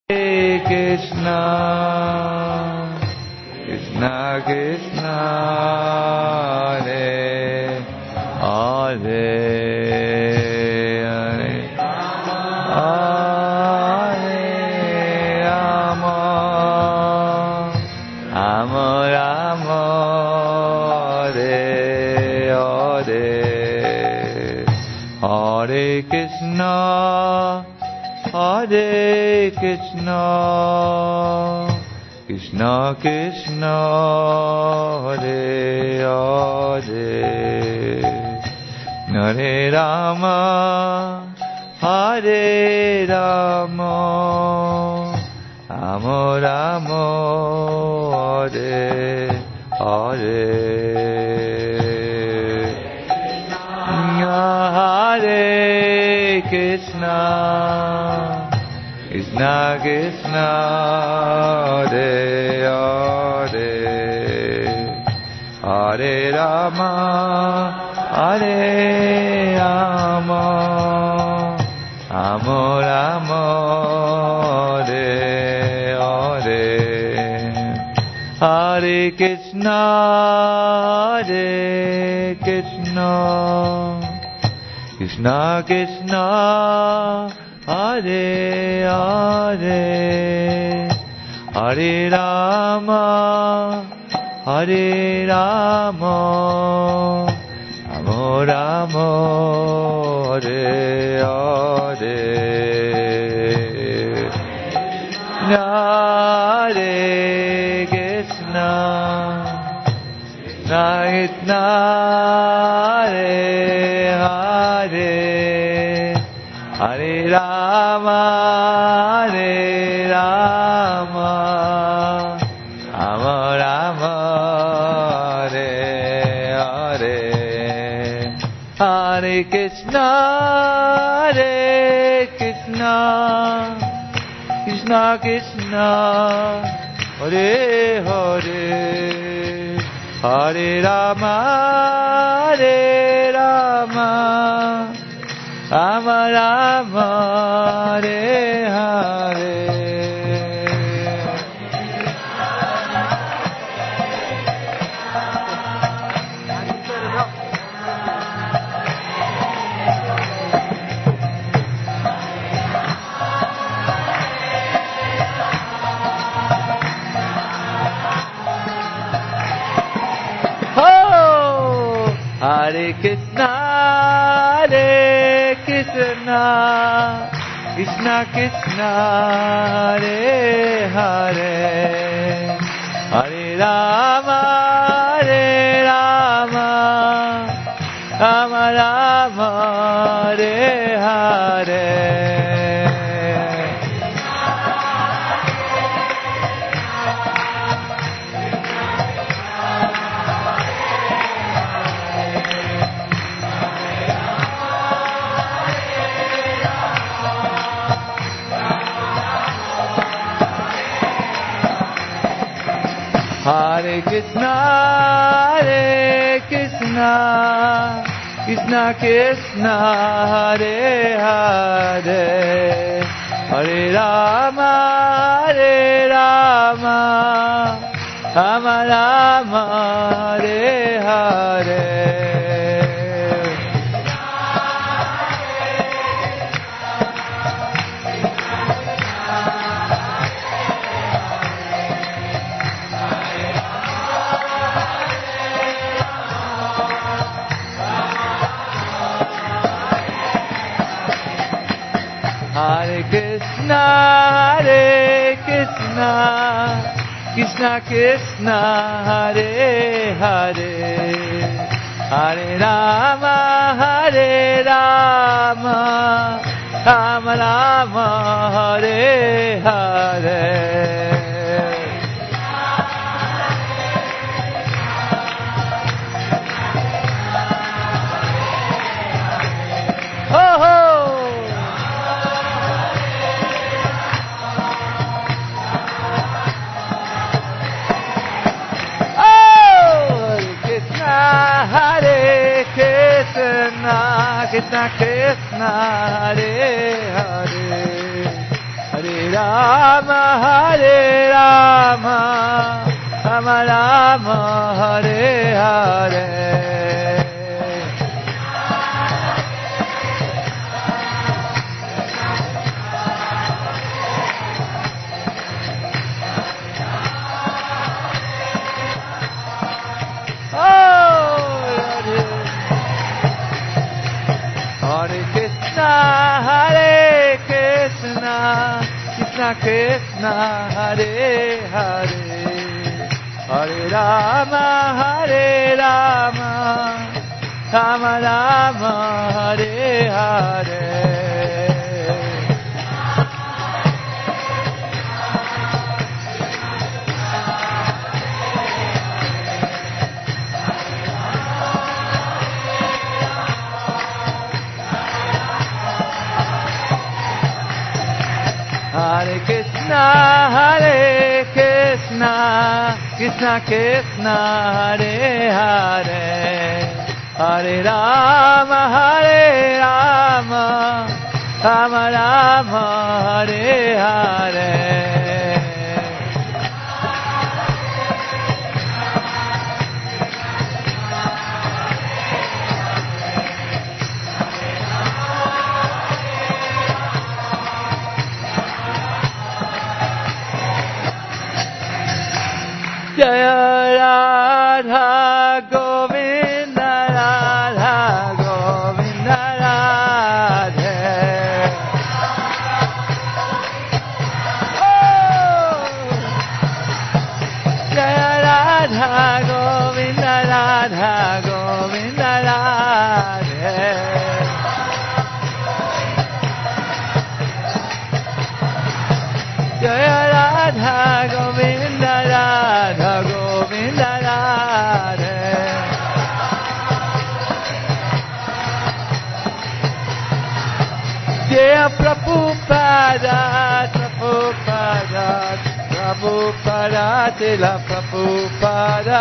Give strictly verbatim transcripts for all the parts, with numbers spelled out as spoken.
Hare Krishna, Krishna Krishna, Hare Hare, Hare Rama, Rama Rama, Hare Hare, Hare Krishna, Hare Krishna, Krishna Krishna, Hare Hare, Hare Rama, Hare Rama, Rama Rama, Hare Hare, Hare Krishna, Krishna Krishna, Hare Hare, Hare Rama, Hare Rama, Rama Rama, Hare Hare, Hare Krishna, Hare Krishna, Krishna Krishna, Hare Hare, Hare Rama, Hare Rama, Rama Rama, Hare Hare, Hare Krishna, Krishna Krishna, Hare Hare, Hare Rama, Hare Rama, Rama Rama, Hare Hare, Hare Krishna, Hare Krishna, Krishna Krishna, Hare Hare, Hare Rama, Hare Rama, Rama Rama, Hare Hare. Oh, Hare Krishna, Hare Krishna, Krishna Krishna, Hare Hare, Hare Rama, Hare Rama, Rama Rama, Hare Hare. Hare Krishna, Hare Krishna, Krishna Krishna, Hare Hare, Hare Rama, Hare Rama, Rama Rama, Hare Hare. Hare Krishna, Hare Krishna, Krishna Krishna, Hare Hare, Hare Rama, Hare Rama, Rama Rama, Hare Hare. Krishna Krishna, Hare Hare, Hare Rama, Hare Rama, Rama Rama, Hare Hare. Hare Krishna, Hare Krishna, Krishna Krishna, Hare Hare, Hare Rama, Hare Rama, Rama Rama, Hare Hare. Hare Krishna, Hare Krishna, Krishna Krishna, Hare Hare, Hare Rama, Hare Rama, Rama Rama, Hare Hare. Jaya Radha Govinda Radha Govinda Radhe. Oh! Jaya Radha Govinda Radha Govinda Radhe. Jaya Radha Govinda Radha Govinda Radhe. Jaya Prabhupada, Prabhupada, Prabhupada, Jaya Prabhupada.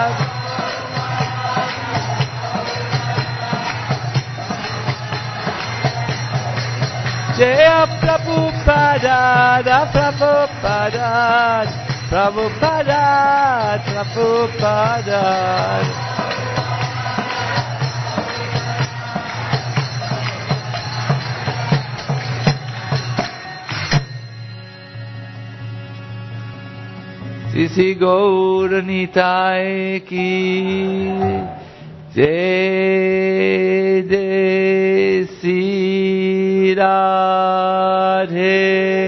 Jaya Prabhupada, Prabhupada, Prabhupada, Prabhupada. Sisi Gaur Nitai ki Jai Desi Radhe,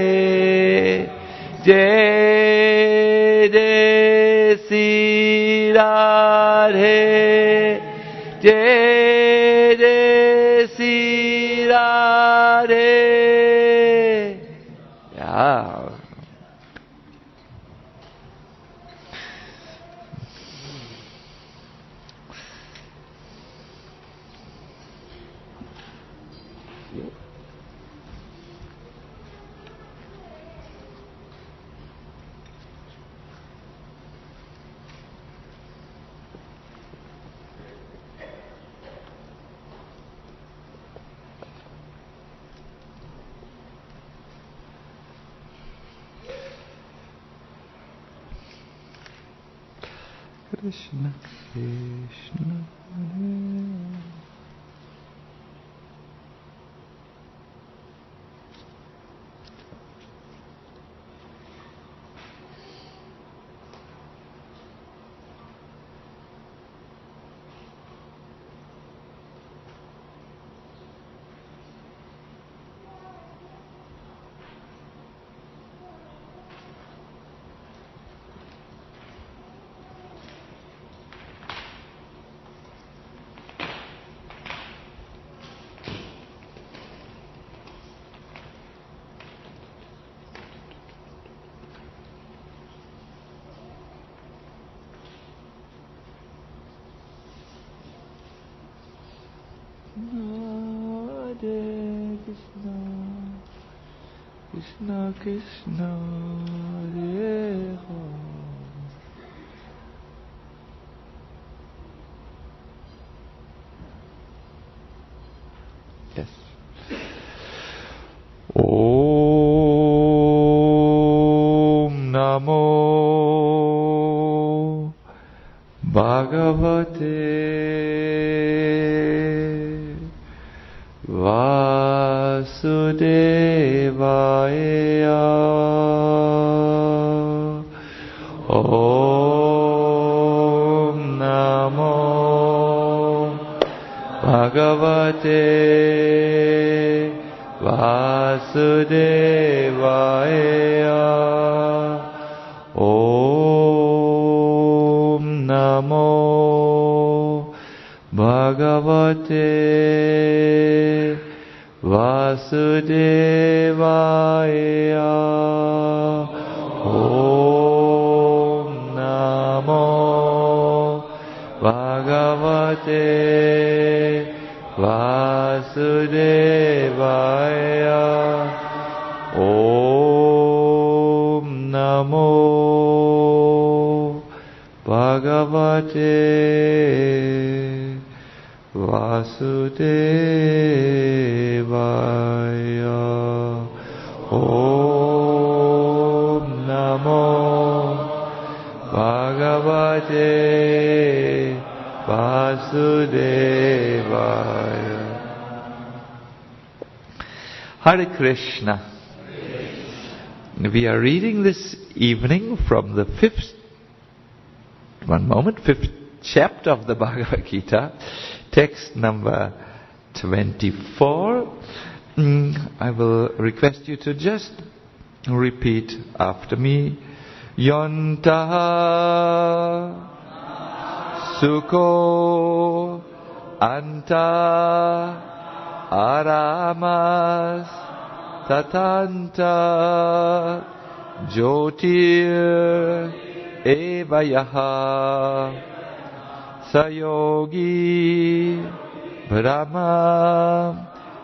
Jai Desi Radhe, Jai Desi Radhe. Yeah. Krishna, Krishna, Hare. Hare Krishna, Krishna Krishna, Hare Hare. Yes. Oh. Bhagavate Vasudevaya. Om Namo Bhagavate Vasudevaya. Om Namo Bhagavate Vasudevaya. Om Namo Bhagavate Vasudevaya. Om Namo Bhagavate Vasudevaya. Om Namo Bhagavate Vasudevaya. Hare Krishna. We are reading this evening from the fifth, one moment, fifth chapter of the Bhagavad Gita, text number twenty-four. Mm, I will request you to just repeat after me. Yontaha Sukho Anta Aramas Tatanta Jyotir Evayaha Sayogi Brahma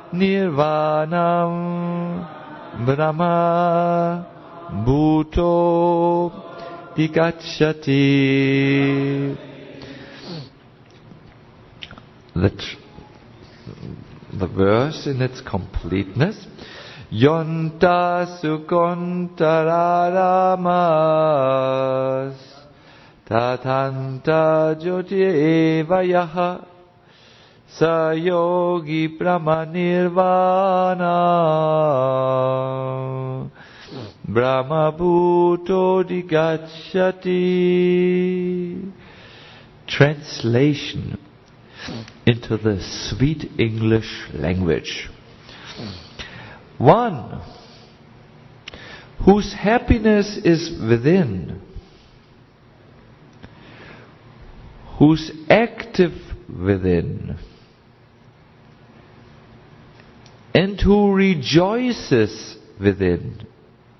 Nirvanam Brahma Bhuto Digacchati. The, tr- the verse in its completeness. Yonta sukontaramas tatanta jyoti evayaha sayogi pramanirvana brahma bhuto digacchati. Translation into the sweet English language. One whose happiness is within, who's active within, and who rejoices within,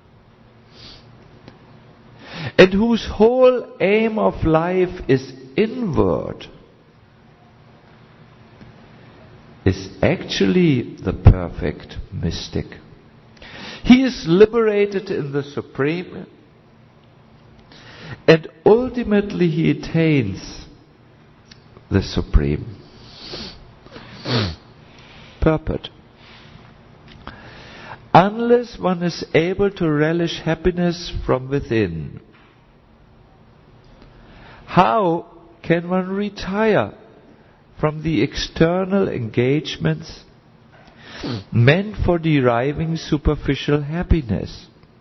and whose whole aim of life is inward, is actually the perfect mystic. He is liberated in the Supreme, and ultimately he attains the Supreme. Purport. Unless one is able to relish happiness from within, how can one retire from the external engagements meant for deriving superficial happiness?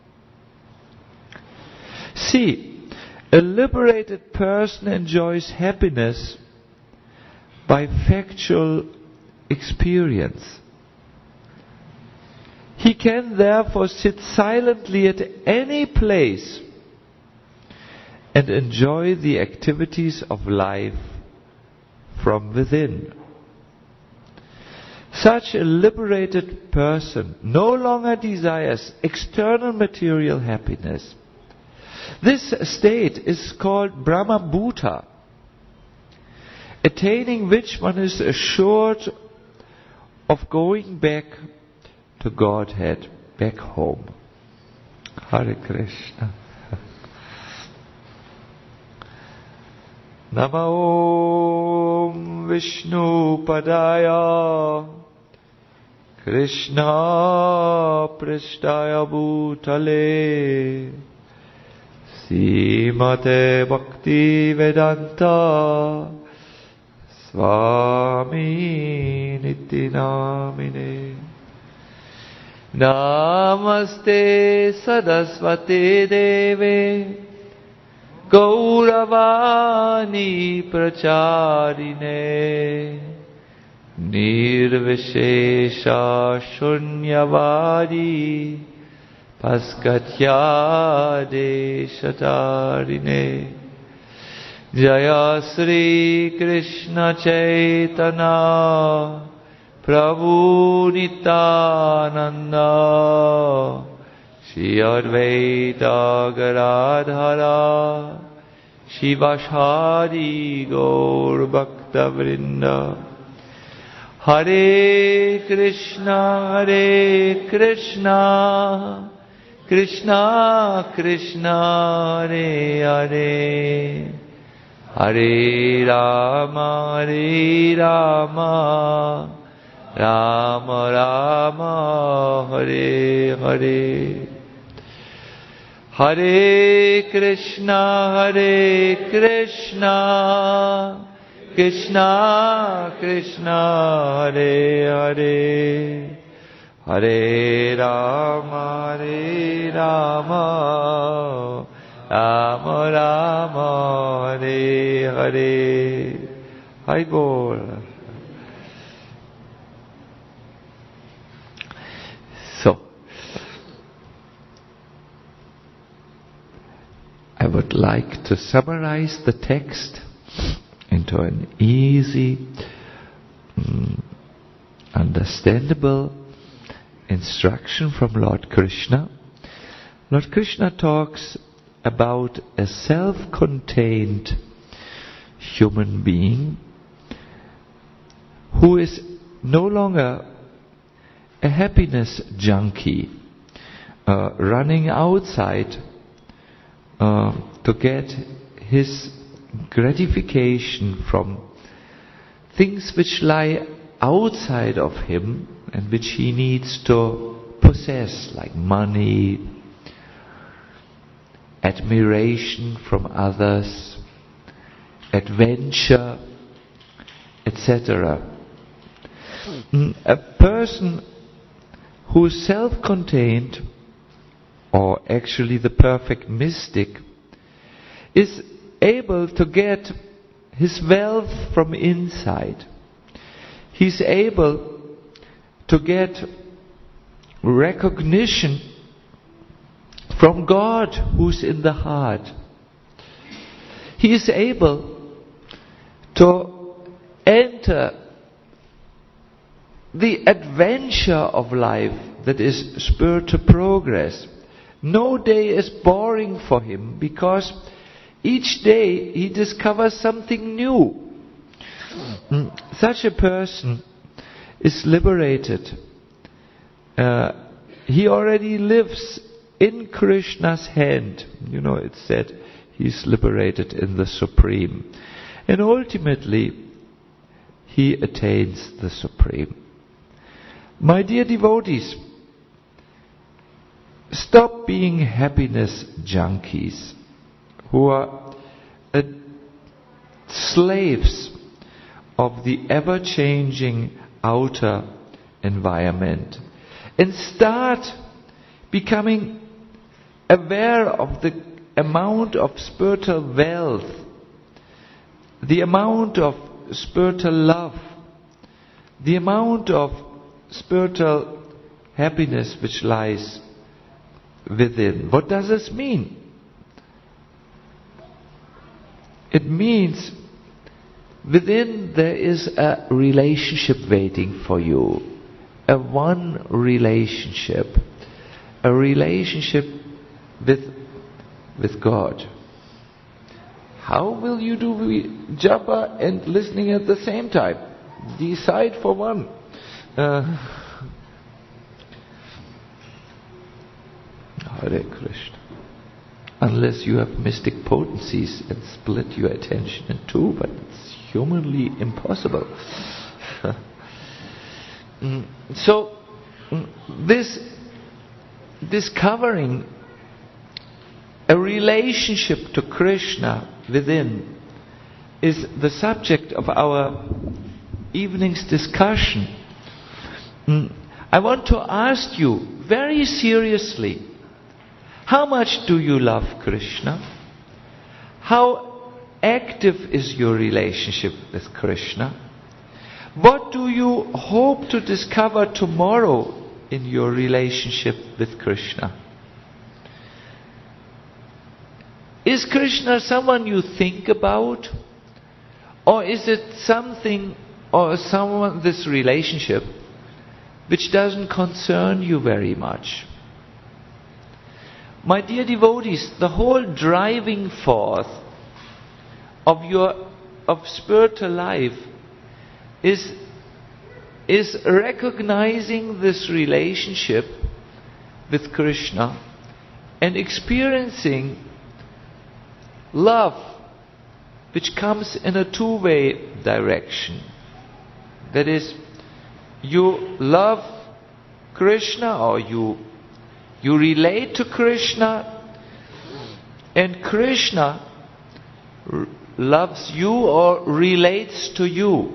See, a liberated person enjoys happiness by factual experience. He can therefore sit silently at any place and enjoy the activities of life from within. Such a liberated person no longer desires external material happiness. This state is called Brahma Bhuta, attaining which one is assured of going back to Godhead, back home. Hare Krishna. Namo Vishnu Padaya Krishna Prishtaya Bhutale Srimate Bhaktivedanta Swami Niti Namine. Namaste Saraswate Deve Gauravani Pracharine Nirvishesha Shunyavadi Paskatya Deshatarine. Jaya Sri Krishna Chaitanya Prabhu Nityananda Shri Advaita Gadadhara Shivashari Gaur Bhakta Vrinda. Hare Krishna Hare Krishna Krishna Krishna Hare Hare Hare Rama Hare Rama Rama Rama Hare Hare. Hare Krishna Hare Krishna Krishna Krishna Hare Hare Hare Rama Hare Rama Rama Rama Hare Hare. Hai Bol. So, I would like to summarize the text into an easy, um, understandable instruction from Lord Krishna. Lord Krishna talks about a self-contained human being who is no longer a happiness junkie, uh, running outside uh, to get his gratification from things which lie outside of him and which he needs to possess, like money, admiration from others, adventure, et cetera. A person who is self-contained, or actually the perfect mystic, is able to get his wealth from inside. He's able to get recognition from God who's in the heart. He is able to enter the adventure of life that is spiritual progress. No day is boring for him because each day he discovers something new. Such a person is liberated. Uh, he already lives in Krishna's hand. You know, it's said he's liberated in the Supreme. And ultimately, he attains the Supreme. My dear devotees, stop being happiness junkies who are uh, slaves of the ever-changing outer environment, and start becoming aware of the amount of spiritual wealth, the amount of spiritual love, the amount of spiritual happiness which lies within. What does this mean? It means within there is a relationship waiting for you. A one relationship. A relationship with, with God. How will you do japa and listening at the same time? Decide for one. Uh, Hare Krishna. Unless you have mystic potencies and split your attention in two, but it's humanly impossible. So, this discovering a relationship to Krishna within is the subject of our evening's discussion. Mm. I want to ask you very seriously, how much do you love Krishna? How active is your relationship with Krishna? What do you hope to discover tomorrow in your relationship with Krishna? Is Krishna someone you think about? Or is it something, or someone, this relationship, which doesn't concern you very much? My dear devotees, the whole driving force of your of spiritual life is, is recognizing this relationship with Krishna and experiencing love which comes in a two-way direction. That is, you love Krishna, or you you relate to Krishna, and Krishna r- loves you or relates to you.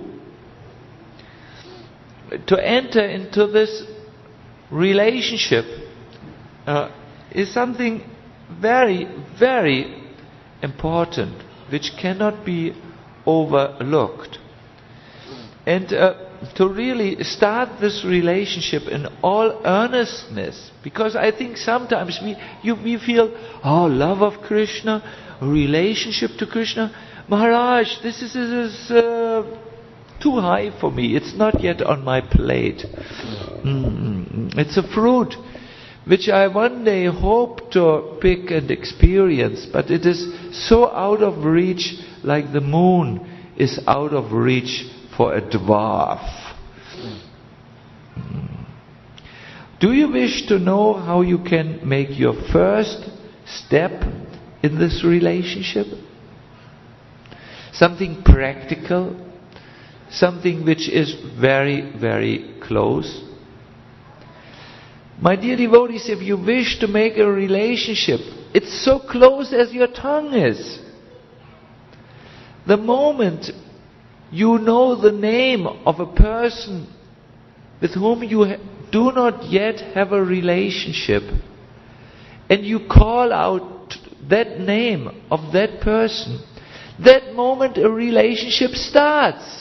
To enter into this relationship uh, is something very, very important, which cannot be overlooked. And uh, to really start this relationship in all earnestness, because I think sometimes we you, we feel, oh, love of Krishna, relationship to Krishna, Maharaj, this is, is uh, too high for me. It's not yet on my plate. Mm, it's a fruit which I one day hope to pick and experience, but it is so out of reach, like the moon is out of reach for a dwarf. Mm. Do you wish to know how you can make your first step in this relationship? Something practical, something which is very, very close. My dear devotees, if you wish to make a relationship, it's so close as your tongue is. The moment you know the name of a person with whom you ha- do not yet have a relationship, and you call out that name of that person, that moment a relationship starts.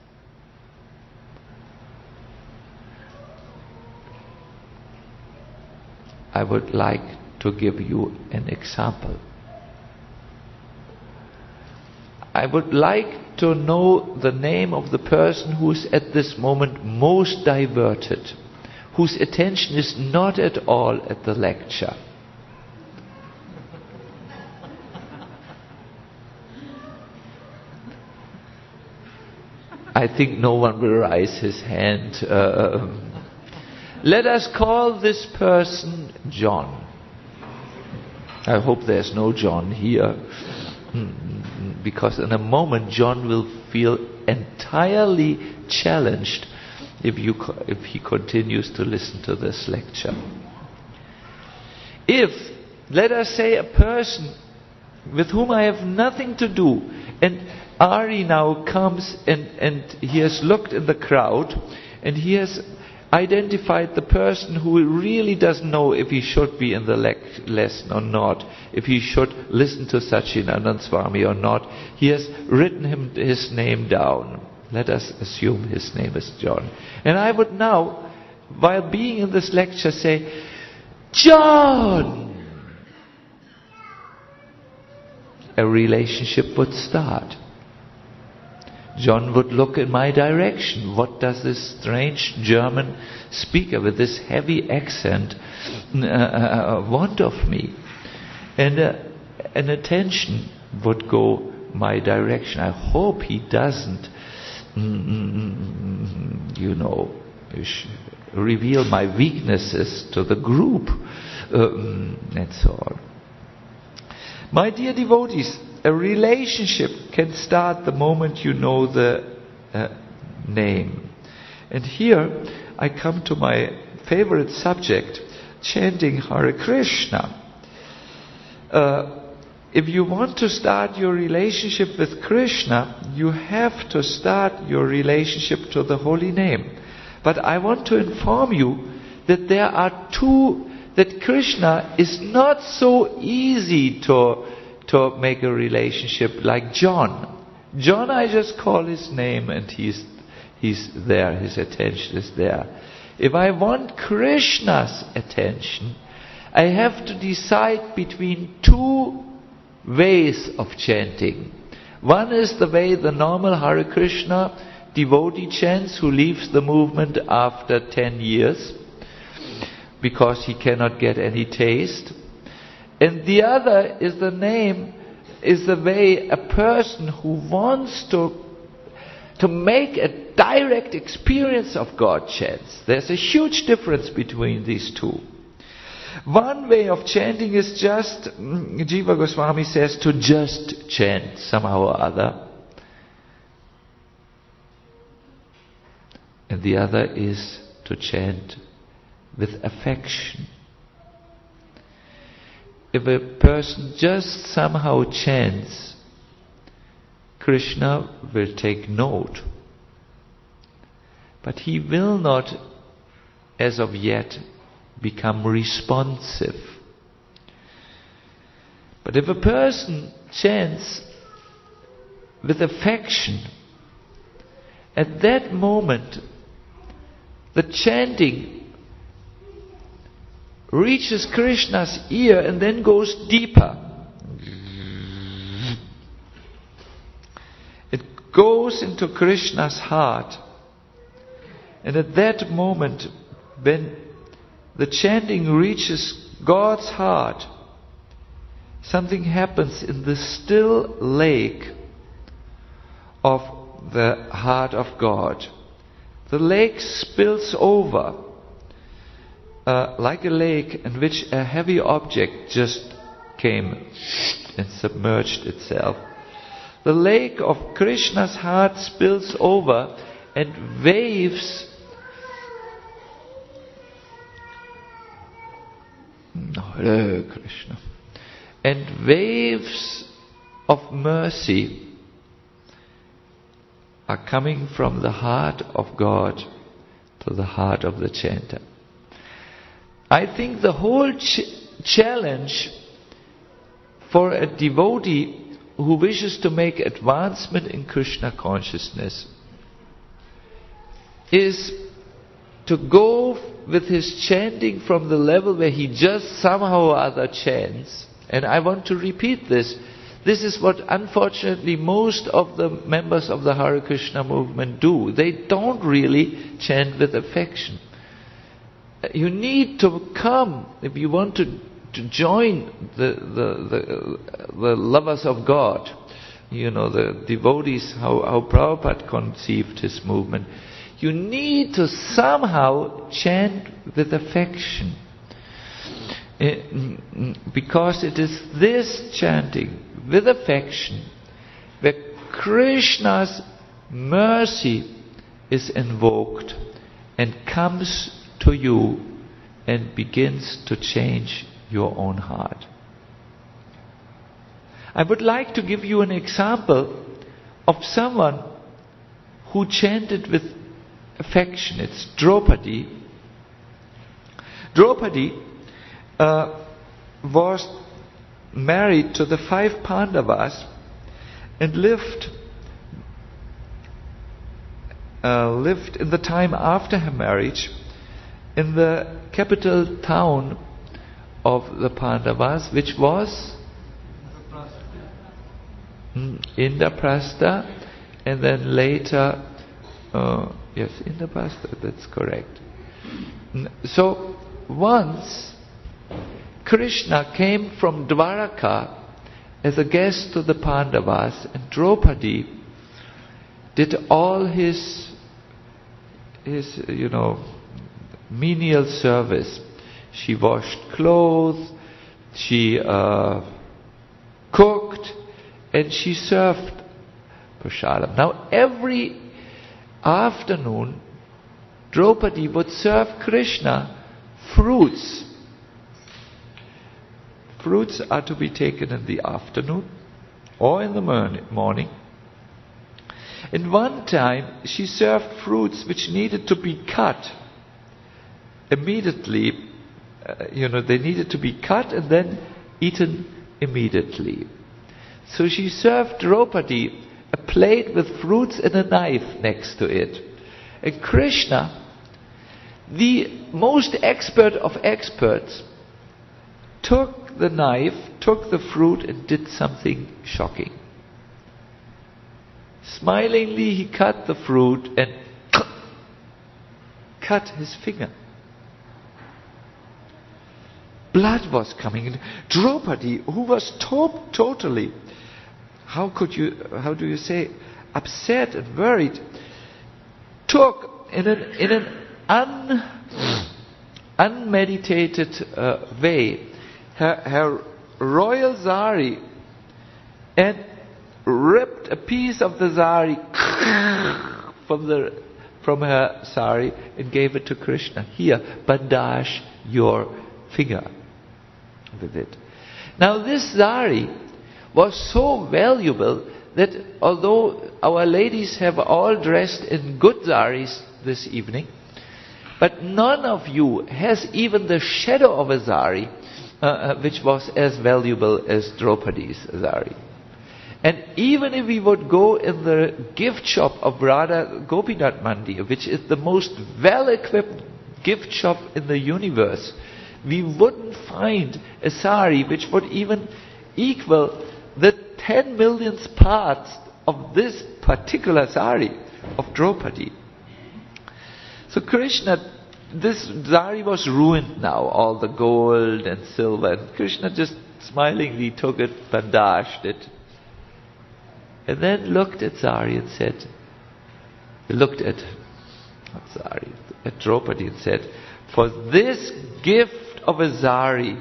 I would like to give you an example. I would like to know the name of the person who is at this moment most diverted, whose attention is not at all at the lecture. I think no one will raise his hand. Uh, let us call this person John. I hope there's no John here. Because in a moment John will feel entirely challenged if you if he continues to listen to this lecture. If, let us say, a person with whom I have nothing to do, and Ari now comes and, and he has looked in the crowd and he has identified the person who really doesn't know if he should be in the lec- lesson or not, if he should listen to Satchidananda Swami or not. He has written him his name down. Let us assume his name is John. And I would now, while being in this lecture, say, John! A relationship would start. John would look in my direction. What does this strange German speaker with this heavy accent uh, want of me? And uh, an attention would go my direction. I hope he doesn't, mm, you know, reveal my weaknesses to the group, um, and so on. My dear devotees, a relationship can start the moment you know the uh, name. And here I come to my favorite subject, chanting Hare Krishna. uh, if you want to start your relationship with Krishna, you have to start your relationship to the holy name. But I want to inform you that there are two, that Krishna is not so easy to, to make a relationship like John. John, I just call his name and he's, he's there, his attention is there. If I want Krishna's attention, I have to decide between two ways of chanting. One is the way the normal Hare Krishna devotee chants who leaves the movement after ten years because he cannot get any taste. And the other is the name, is the way a person who wants to, to make a direct experience of God chants. There's a huge difference between these two. One way of chanting is just, Jiva Goswami says, to just chant somehow or other. And the other is to chant with affection. If a person just somehow chants, Krishna will take note. But he will not, as of yet, become responsive. But if a person chants with affection, at that moment the chanting reaches Krishna's ear and then goes deeper. It goes into Krishna's heart. And at that moment, when the chanting reaches God's heart, something happens in the still lake of the heart of God. The lake spills over uh, like a lake in which a heavy object just came and submerged itself. The lake of Krishna's heart spills over and waves Hare Krishna. And waves of mercy are coming from the heart of God to the heart of the chanter. I think the whole ch- challenge for a devotee who wishes to make advancement in Krishna consciousness is to go with his chanting from the level where he just somehow or other chants. And I want to repeat this. This is what unfortunately most of the members of the Hare Krishna movement do. They don't really chant with affection. You need to come, if you want to, to join the, the, the, the lovers of God, you know, the devotees, how, how Prabhupada conceived his movement. You need to somehow chant with affection. Because it is this chanting with affection where Krishna's mercy is invoked and comes to you and begins to change your own heart. I would like to give you an example of someone who chanted with affection. It's Draupadi. Draupadi uh, was married to the five Pandavas and lived uh, lived in the time after her marriage in the capital town of the Pandavas, which was Indraprastha, and then later uh, yes, Indraprastha, that's correct. So once Krishna came from Dwaraka as a guest to the Pandavas, and Draupadi did all his his you know menial service. She washed clothes, she uh, cooked, and she served prasadam. Now every afternoon, Draupadi would serve Krishna fruits. fruits are to be taken in the afternoon or in the morning. And one time she served fruits which needed to be cut immediately. Uh, you know, they needed to be cut and then eaten immediately. So she served Draupadi a plate with fruits and a knife next to it. And Krishna, the most expert of experts, took the knife, took the fruit and did something shocking. Smilingly he cut the fruit and cut his finger. Blood was coming in. Draupadi, who was to- totally, how could you, how do you say, upset and worried, took in an, in an un, unmeditated uh, way her, her royal sari and ripped a piece of the sari from the from her sari and gave it to Krishna. Here, bandage your finger with it. Now this sari was so valuable that although our ladies have all dressed in good saris this evening, but none of you has even the shadow of a sari uh, which was as valuable as Draupadi's sari. And even if we would go in the gift shop of Radha Gopinath Mandir, which is the most well-equipped gift shop in the universe, we wouldn't find a sari which would even equal the ten millionth parts of this particular sari of Draupadi. So Krishna, this sari was ruined now, all the gold and silver, and Krishna just smilingly took it, bandaged it, and then looked at sari and said, looked at, not sari, at Draupadi and said, for this gift of a sari,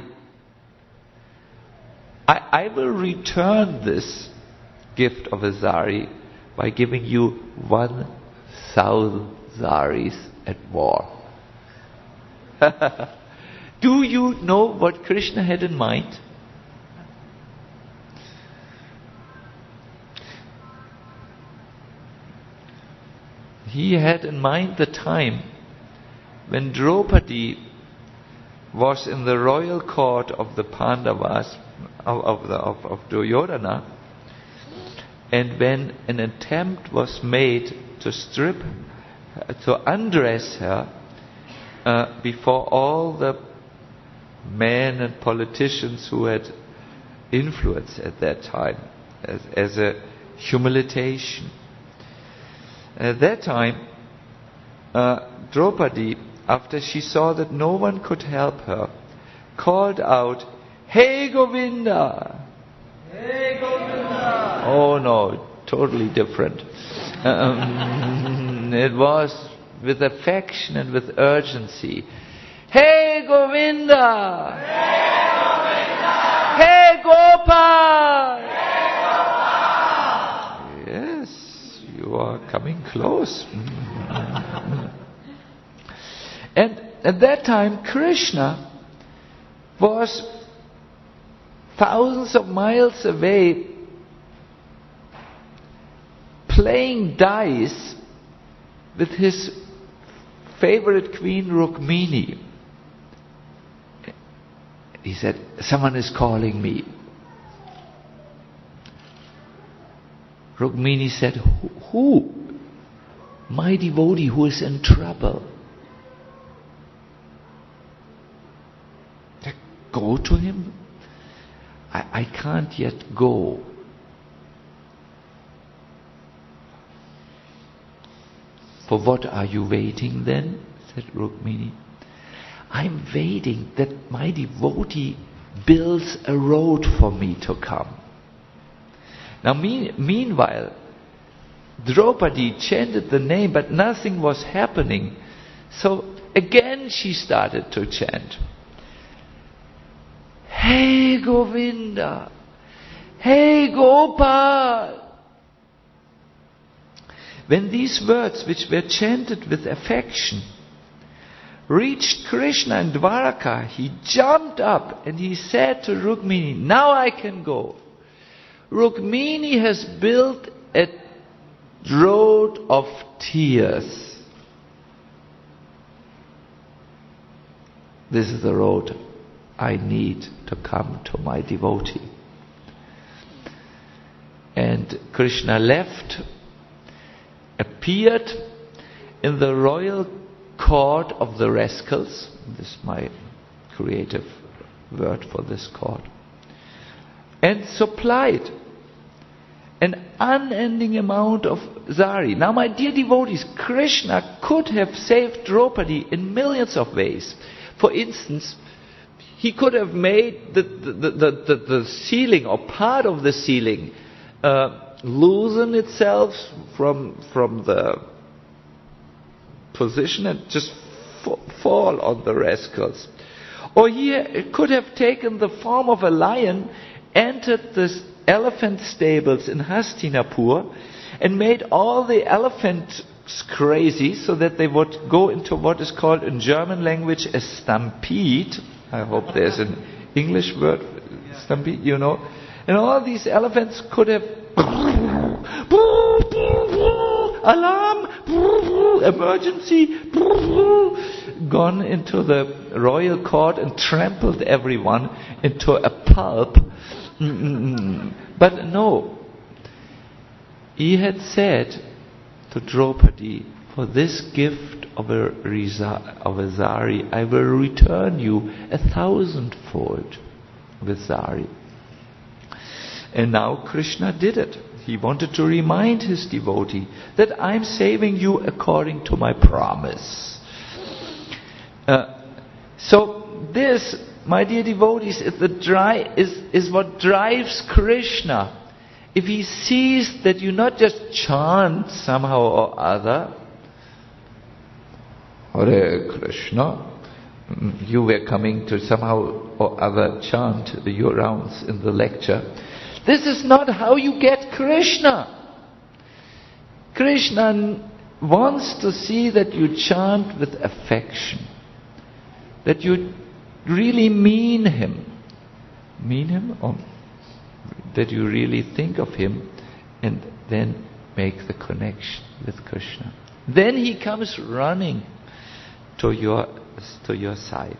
I, I will return this gift of a sari by giving you one thousand saris at war. Do you know what Krishna had in mind? He had in mind the time when Draupadi was in the royal court of the Pandavas, of, of, the, of, of Duryodhana, and when an attempt was made to strip, to undress her uh, before all the men and politicians who had influence at that time, as, as a humiliation. At that time, uh, Draupadi, after she saw that no one could help her, called out, "Hey Govinda!" Hey Govinda! Oh no, totally different. Um, it was with affection and with urgency. Hey Govinda! Hey Govinda! Hey Gopal! Hey Gopal! Yes, you are coming close. And at that time, Krishna was thousands of miles away playing dice with his favorite queen Rukmini. He said, "Someone is calling me." Rukmini said, "Who? Who? My devotee who is in trouble." Go to him? I, I can't yet go. For what are you waiting then? Said Rukmini. I'm waiting that my devotee builds a road for me to come. Now mean, meanwhile, Draupadi chanted the name, but nothing was happening. So again she started to chant. Hey Govinda! Hey Gopal! When these words, which were chanted with affection, reached Krishna in Dwaraka, he jumped up and he said to Rukmini, "Now I can go." Rukmini has built a road of tears. This is the road I need to come to my devotee. And Krishna left, appeared in the royal court of the rascals. This is my creative word for this court. And supplied an unending amount of zari. Now, my dear devotees, Krishna could have saved Draupadi in millions of ways. For instance, he could have made the, the, the, the, the ceiling or part of the ceiling uh, loosen itself from, from the position and just f- fall on the rascals. Or he could have taken the form of a lion, entered the elephant stables in Hastinapur and made all the elephants crazy so that they would go into what is called in German language a stampede. I hope there's an English word, stampede, you know. And all these elephants could have alarm, emergency, gone into the royal court and trampled everyone into a pulp. But no, he had said to Draupadi, "For this gift of a, riza, of a zari, I will return you a thousandfold with zari." And now Krishna did it. He wanted to remind his devotee that I'm saving you according to my promise. Uh, so this, my dear devotees, is, the dri- is, is what drives Krishna. If he sees that you not just chant somehow or other, Hare Krishna, you were coming to somehow or other chant your rounds in the lecture. This is not how you get Krishna. Krishna wants to see that you chant with affection, that you really mean him. Mean him, or that you really think of him, and then make the connection with Krishna. Then he comes running to your to your side.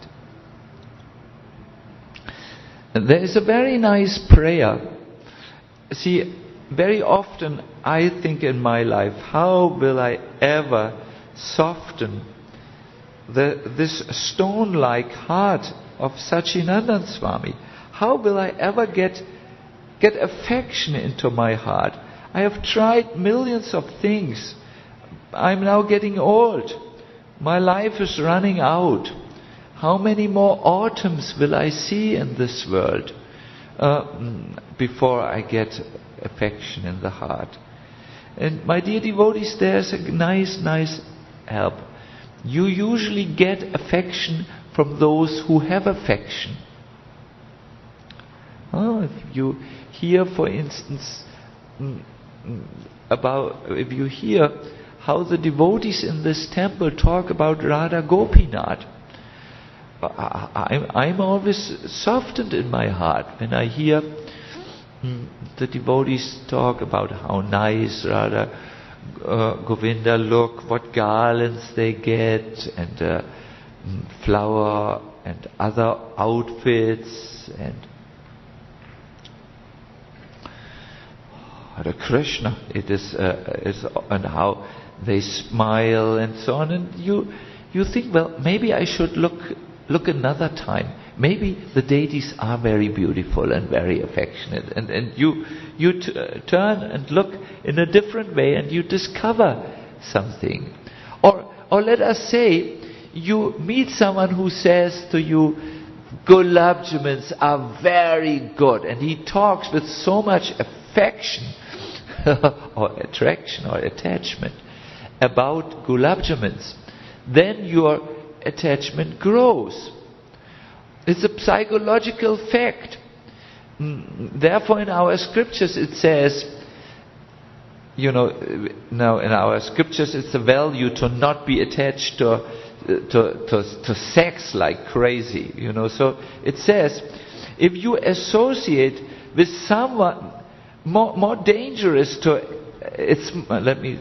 And there is a very nice prayer. See, very often I think in my life, how will I ever soften the, this stone-like heart of Sachinandan Swami? How will I ever get get affection into my heart? I have tried millions of things. I'm now getting old. My life is running out. How many more autumns will I see in this world uh, before I get affection in the heart? And my dear devotees, there's a nice, nice help. You usually get affection from those who have affection. Oh, if you hear, for instance, about, if you hear how the devotees in this temple talk about Radha Gopinath, I'm, I'm always softened in my heart when I hear the devotees talk about how nice Radha uh, Govinda look, what garlands they get, and uh, flower and other outfits, and Hare Krishna, it is, uh, is, and how they smile and so on, and you you think, well, maybe I should look look another time. Maybe the deities are very beautiful and very affectionate, and and you you t- uh, turn and look in a different way, and you discover something. Or or let us say you meet someone who says to you, "Gulab Jamans are very good," and he talks with so much affection or attraction or attachment about Gulab Jamans, then your attachment grows. It's a psychological fact. Therefore, in our scriptures it says, you know, now in our scriptures it's a value to not be attached to to, to, to sex like crazy, you know. So it says, if you associate with someone more, more dangerous to, it's, let me,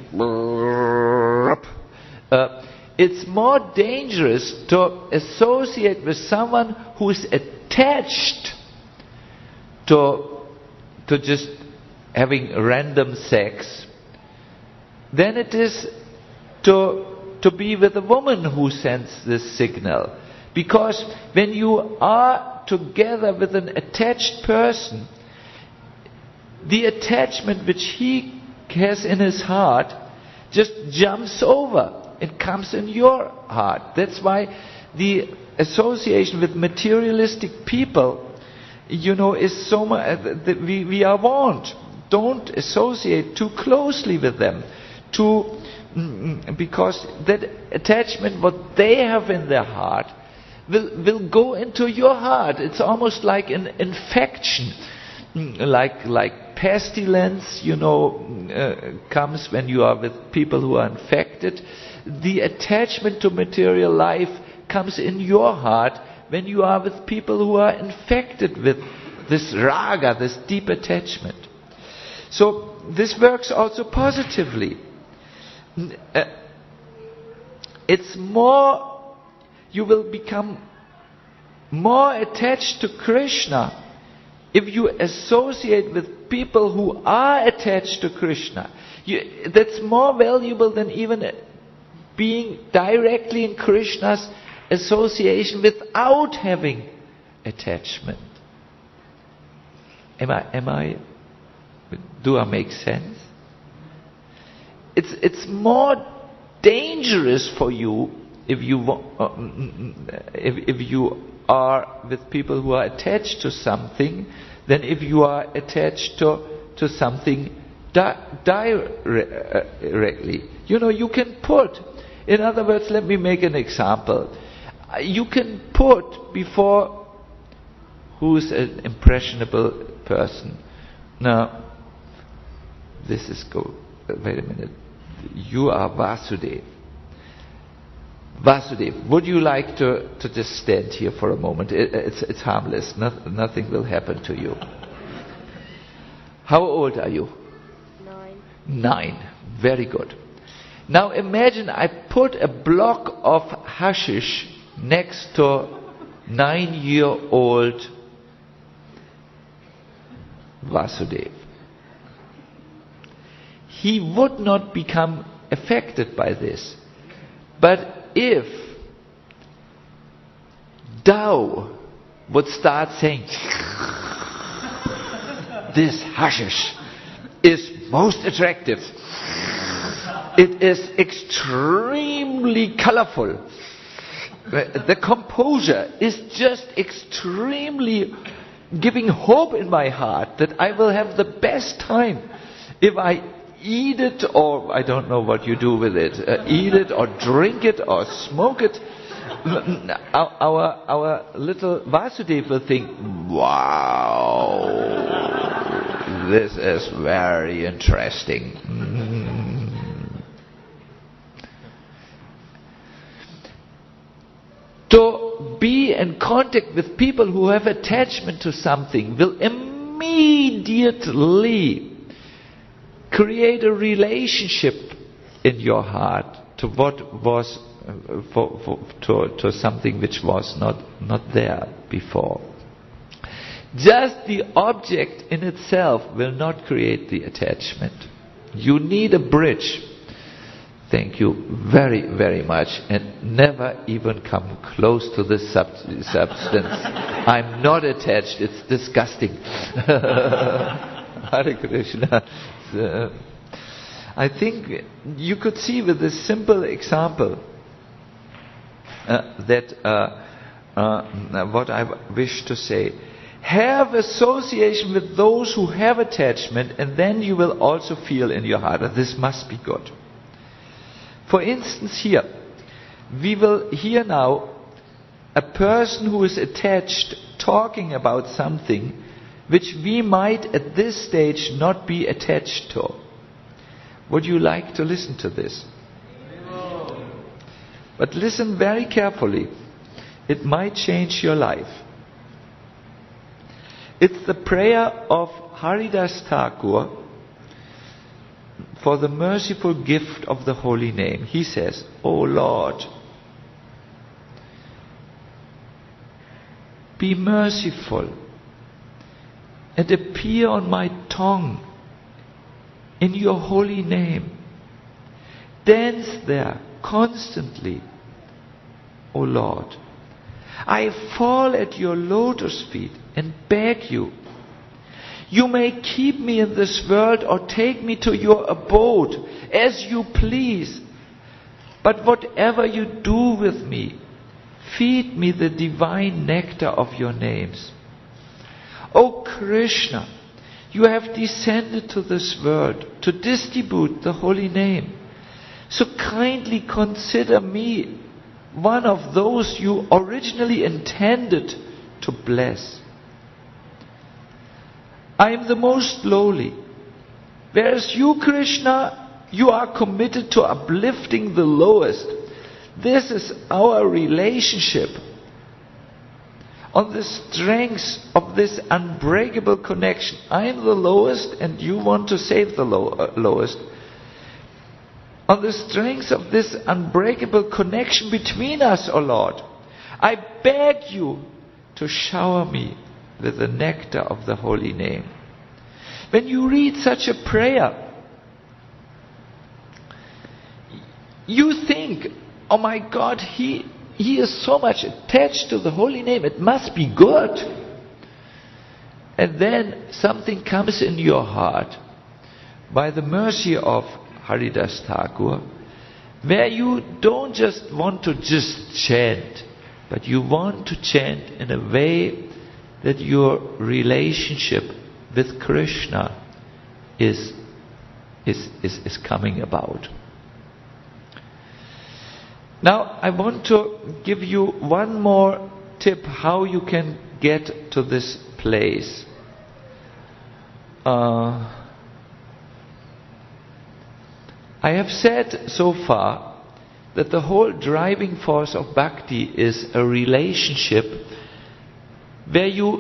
uh, it's more dangerous to associate with someone who is attached to, to just having random sex than it is to, to be with a woman who sends this signal. Because when you are together with an attached person, the attachment which he has in his heart just jumps over. It comes in your heart. That's why the association with materialistic people, you know, is so much, we, we are warned. Don't associate too closely with them. To, because that attachment, what they have in their heart, will, will go into your heart. It's almost like an infection. Like, like pestilence, you know, uh, comes when you are with people who are infected. The attachment to material life comes in your heart when you are with people who are infected with this raga, this deep attachment. So this works also positively. Uh, it's more, you will become more attached to Krishna if you associate with people who are attached to Krishna. You, that's more valuable than even being directly in Krishna's association without having attachment. Am I, am I, do I make sense? It's, it's more dangerous for you if you, uh, if, if you are with people who are attached to something than if you are attached to, to something di- directly. You know, you can put, in other words, let me make an example. You can put before who's an impressionable person. Now, this is go, wait a minute. You are Vasudev. Vasudev, would you like to, to just stand here for a moment? It, it's, it's harmless. No, nothing will happen to you. How old are you? Nine. Nine. Very good. Now imagine I put a block of hashish next to nine-year-old Vasudev. He would not become affected by this. But if Tao would start saying, this hashish is most attractive, it is extremely colorful, the composure is just extremely giving hope in my heart that I will have the best time if I eat it, or I don't know what you do with it, uh, eat it or drink it or smoke it. Our, our, our little Vasudev will think, wow, this is very interesting. Mm. To be in contact with people who have attachment to something will immediately create a relationship in your heart to what was, uh, for, for, to, to something which was not, not there before. Just the object in itself will not create the attachment. You need a bridge. Thank you very, very much. And never even come close to this sub- substance. I'm not attached. It's disgusting. Hare Krishna. Uh, I think you could see with this simple example uh, that uh, uh, what I wish to say. Have association with those who have attachment, and then you will also feel in your heart that this must be good. For instance, here, we will hear now a person who is attached talking about something which we might at this stage not be attached to. Would you like to listen to this? But listen very carefully. It might change your life. It's the prayer of Haridas Thakur for the merciful gift of the holy name. He says, "O Lord, be merciful and appear on my tongue in your holy name. Dance there constantly, O Lord. I fall at your lotus feet and beg you. You may keep me in this world or take me to your abode as you please. But whatever you do with me, feed me the divine nectar of your names. O Krishna, you have descended to this world to distribute the holy name. So kindly consider me one of those you originally intended to bless. I am the most lowly, whereas you, Krishna, you are committed to uplifting the lowest. This is our relationship. On the strength of this unbreakable connection, I am the lowest and you want to save the low, uh, lowest. On the strength of this unbreakable connection between us, O Lord, I beg you to shower me with the nectar of the holy name. When you read such a prayer, you think, oh my God, he, he is so much attached to the holy name, it must be good. And then something comes in your heart by the mercy of Haridas Thakur, where you don't just want to just chant, but you want to chant in a way that your relationship with Krishna is, is, is, is coming about. Now, I want to give you one more tip how you can get to this place. Uh, I have said so far that the whole driving force of bhakti is a relationship where you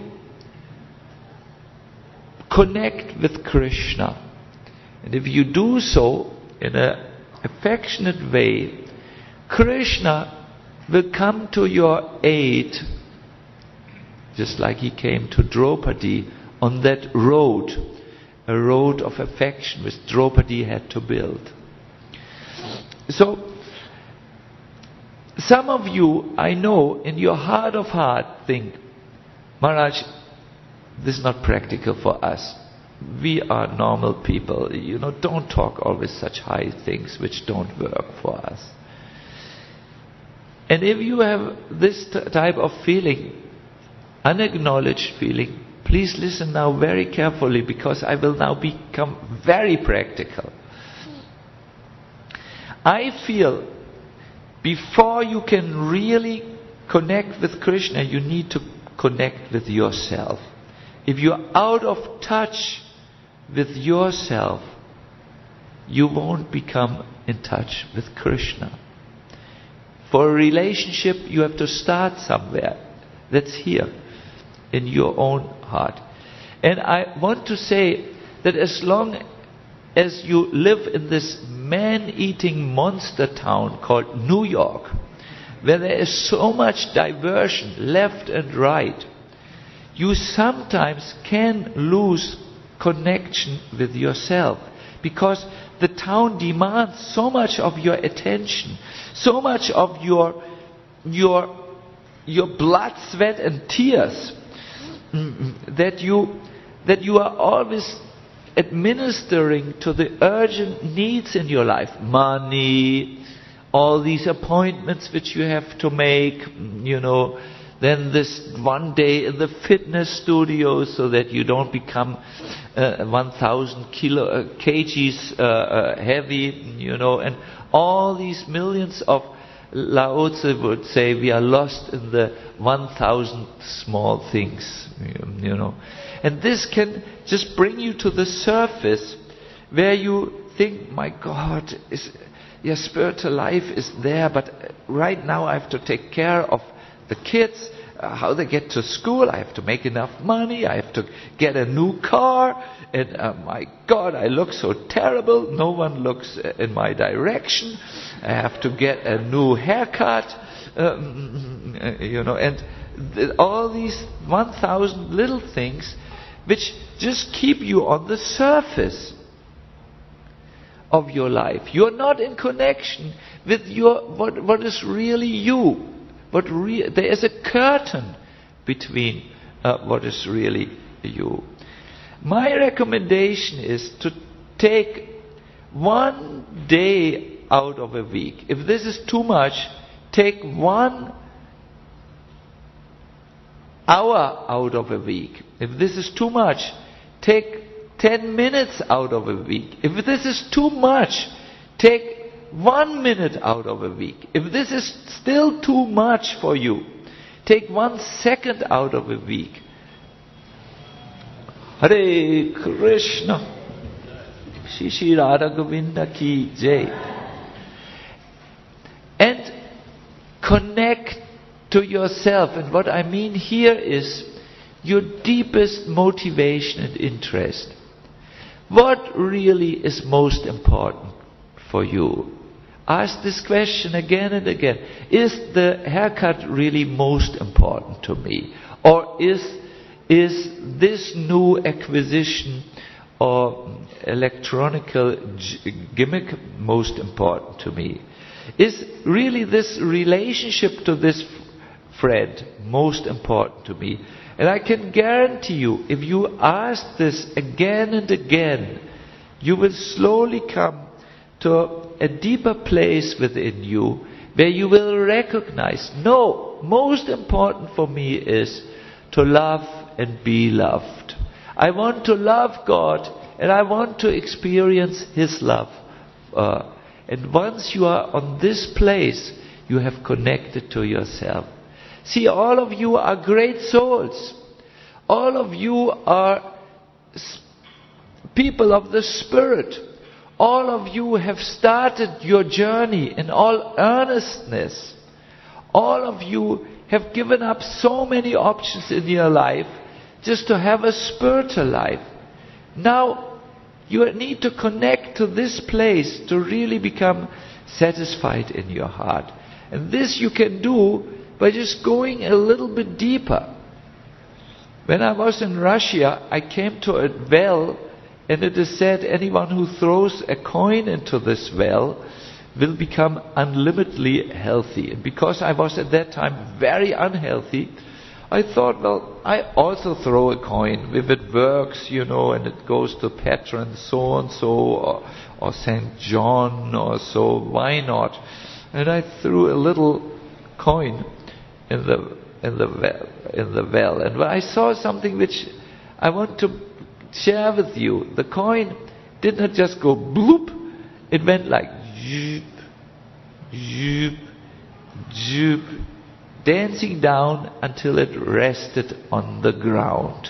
connect with Krishna. And if you do so in an affectionate way, Krishna will come to your aid, just like he came to Draupadi on that road, a road of affection which Draupadi had to build. So, some of you, I know, in your heart of heart think, Maharaj, this is not practical for us. We are normal people. You know, don't talk always such high things which don't work for us. And if you have this t- type of feeling, unacknowledged feeling, please listen now very carefully, because I will now become very practical. I feel before you can really connect with Krishna, you need to connect with yourself. If you're out of touch with yourself, you won't become in touch with Krishna. For a relationship, you have to start somewhere. That's here, in your own heart. And I want to say that as long as you live in this man-eating monster town called New York, where there is so much diversion left and right, you sometimes can lose connection with yourself, because the town demands so much of your attention, so much of your your your blood, sweat and tears, that you that you are always administering to the urgent needs in your life. Money, all these appointments which you have to make, you know, then this one day in the fitness studio so that you don't become uh, one thousand kilo, uh, kgs uh, uh, heavy, you know, and all these millions of, Lao Tzu would say, we are lost in the one thousand small things, you know. And this can just bring you to the surface where you think, my God, is, your spiritual life is there, but right now I have to take care of the kids, uh, how they get to school, I have to make enough money, I have to get a new car, and uh, my God, I look so terrible, no one looks in my direction, I have to get a new haircut, um, you know, and th- all these one thousand little things which just keep you on the surface of your life. You are not in connection with your what what is really you. What re- there is a curtain between uh, what is really you. My recommendation is to take one day out of a week. If this is too much, take one hour out of a week. If this is too much, take ten minutes out of a week. If this is too much, take one minute out of a week. If this is still too much for you, take one second out of a week. Hare Krishna. Shri Shri Radha Govinda ki jai. And connect to yourself. And what I mean here is your deepest motivation and interest. What really is most important for you? Ask this question again and again. Is the haircut really most important to me? Or is, is this new acquisition or electronical g- gimmick most important to me? Is really this relationship to this f- friend most important to me? And I can guarantee you, if you ask this again and again, you will slowly come to a deeper place within you where you will recognize, no, most important for me is to love and be loved. I want to love God and I want to experience His love. Uh, and once you are on this place, you have connected to yourself. See, all of you are great souls. All of you are people of the Spirit. All of you have started your journey in all earnestness. All of you have given up so many options in your life just to have a spiritual life. Now, you need to connect to this place to really become satisfied in your heart. And this you can do by just going a little bit deeper. When I was in Russia, I came to a well, and it is said anyone who throws a coin into this well will become unlimitedly healthy. And because I was at that time very unhealthy, I thought, well, I also throw a coin. If it works, you know, and it goes to patron so-and-so or, or Saint John or so, why not? And I threw a little coin in the in the well, in the well. And I saw something which I want to share with you. The coin did not just go bloop. It went like zoop, zoop, zoop, dancing down until it rested on the ground.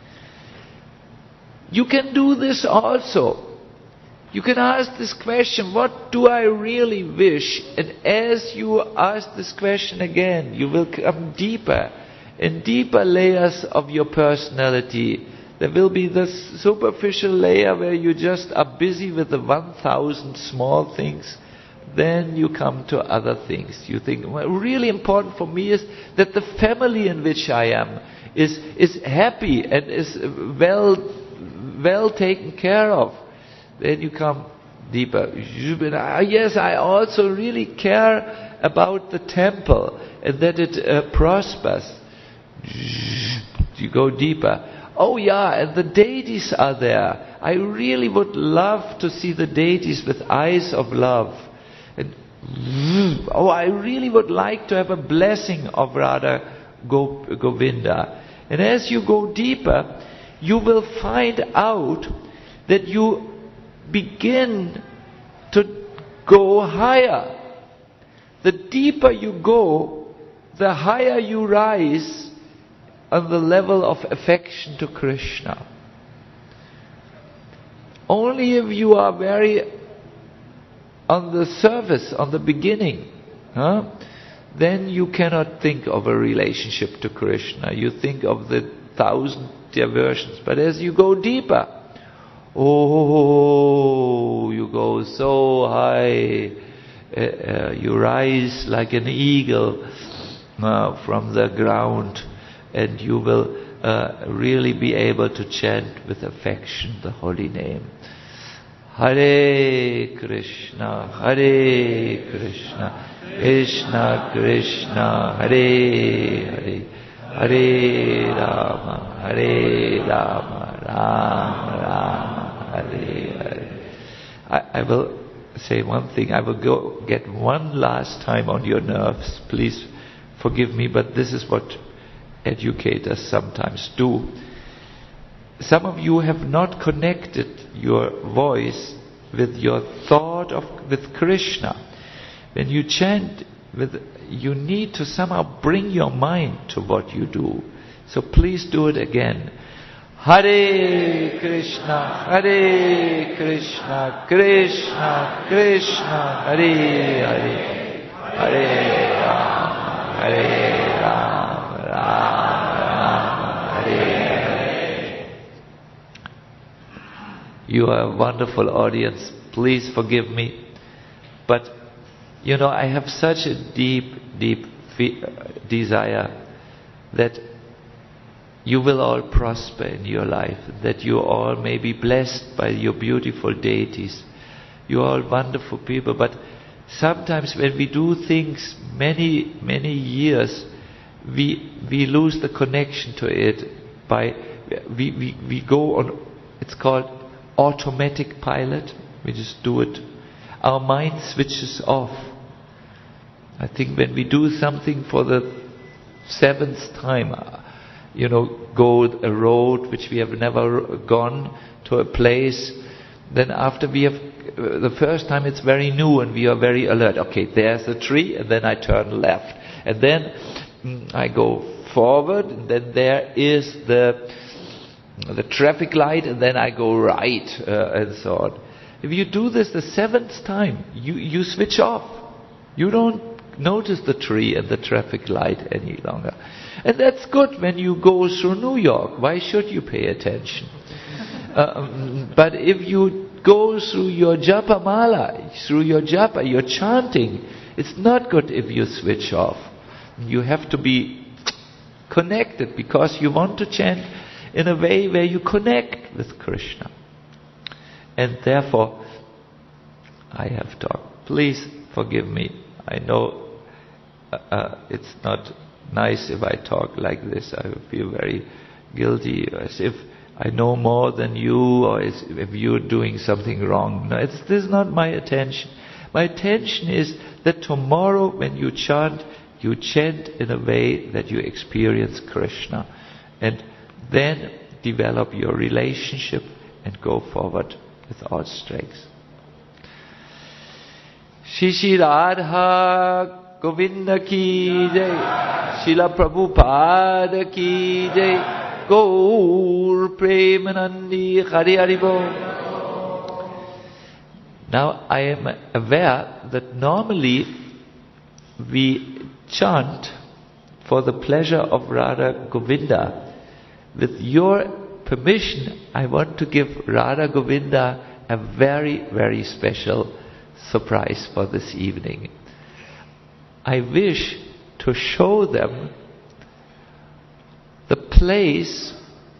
You can do this also. You can ask this question, what do I really wish? And as you ask this question again, you will come deeper in deeper layers of your personality. There will be this superficial layer where you just are busy with the one thousand small things. Then you come to other things. You think, well, really important for me is that the family in which I am is, is happy and is well, well taken care of. Then you come deeper. Yes, I also really care about the temple and that it uh, prospers. You go deeper. Oh yeah, and the deities are there. I really would love to see the deities with eyes of love. And oh, I really would like to have a blessing of Radha Govinda. And as you go deeper, you will find out that you begin to go higher. The deeper you go, the higher you rise on the level of affection to Krishna. Only if you are very on the surface, on the beginning, huh? Then you cannot think of a relationship to Krishna. You think of the thousand diversions. But as you go deeper, oh, you go so high, uh, uh, you rise like an eagle uh, from the ground, and you will uh, really be able to chant with affection the holy name. Hare Krishna, Hare Krishna, Krishna Krishna, Hare Hare, Hare Rama, Hare Rama, Rama Rama, Hare Hare. I, I will say one thing. I will go get one last time on your nerves. Please forgive me, but this is what educators sometimes do. Some of you have not connected your voice with your thought of with Krishna. When you chant, with, you need to somehow bring your mind to what you do. So please do it again. Hare Krishna, Hare Krishna, Krishna Krishna, Hare Hare, Hare Rama, Hare Rama, Rama Rama, Hare Hare. You are a wonderful audience. Please forgive me. But, you know, I have such a deep, deep fe- desire that you will all prosper in your life, that you all may be blessed by your beautiful deities. You are all wonderful people, but sometimes when we do things many, many years, we we lose the connection to it by, we, we, we go on, it's called automatic pilot. We just do it. Our mind switches off. I think when we do something for the seventh time, you know, go a road which we have never gone, to a place, then after we have, uh, the first time it's very new and we are very alert. Okay, there's a tree, and then I turn left. And then mm, I go forward, and then there is the the traffic light, and then I go right, uh, and so on. If you do this the seventh time, you, you switch off. You don't notice the tree and the traffic light any longer. And that's good when you go through New York. Why should you pay attention? Uh, but if you go through your japa mala, through your japa, your chanting, it's not good if you switch off. You have to be connected, because you want to chant in a way where you connect with Krishna. And therefore, I have talked. Please forgive me. I know uh, uh, it's not nice if I talk like this. I feel very guilty, as if I know more than you, or as if you're doing something wrong. No, it's, this is not my attention. My attention is that tomorrow when you chant, you chant in a way that you experience Krishna. And then develop your relationship and go forward with all strength. Shri Shri Radha Govinda ki jai, Srila Prabhupada ki jai, Gaur Premanandi Hari Hari Bol. Now I am aware that normally we chant for the pleasure of Radha Govinda. With your permission, I want to give Radha Govinda a very, very special surprise for this evening. I wish to show them the place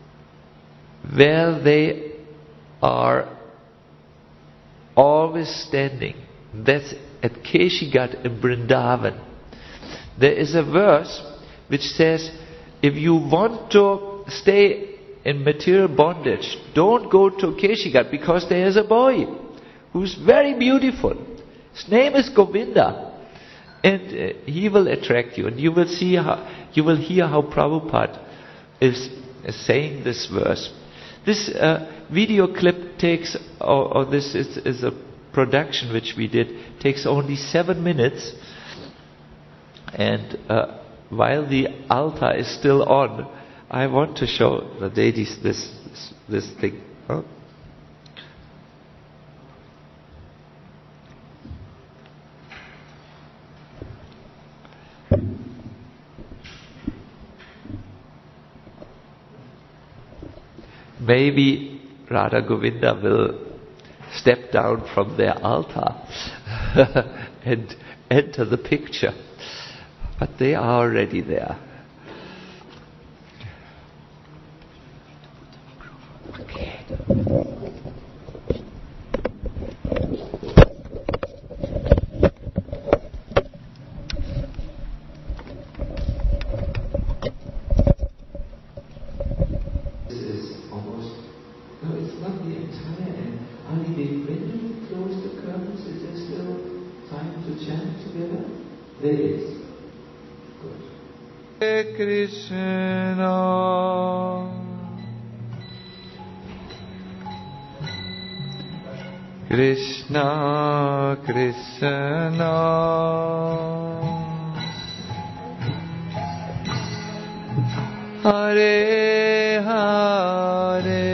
where they are always standing. That's at Keshigat in Vrindavan. There is a verse which says, if you want to stay in material bondage, don't go to Keshigat, because there is a boy who's very beautiful. His name is Govinda. And uh, he will attract you, and you will see how, you will hear how Prabhupada is, is saying this verse. This uh, video clip takes, or, or this is, is a production which we did, takes only seven minutes. And uh, while the altar is still on, I want to show the ladies this this, this thing. Huh? maybe Radha Govinda will step down from their altar and enter the picture. But they are already there. Okay. This is almost, no, it's not the entire end. Ali, when you close the curtains, is there still time to chant together? There is. Good. Hare Krishna. Krishna, Krishna, Hare Hare,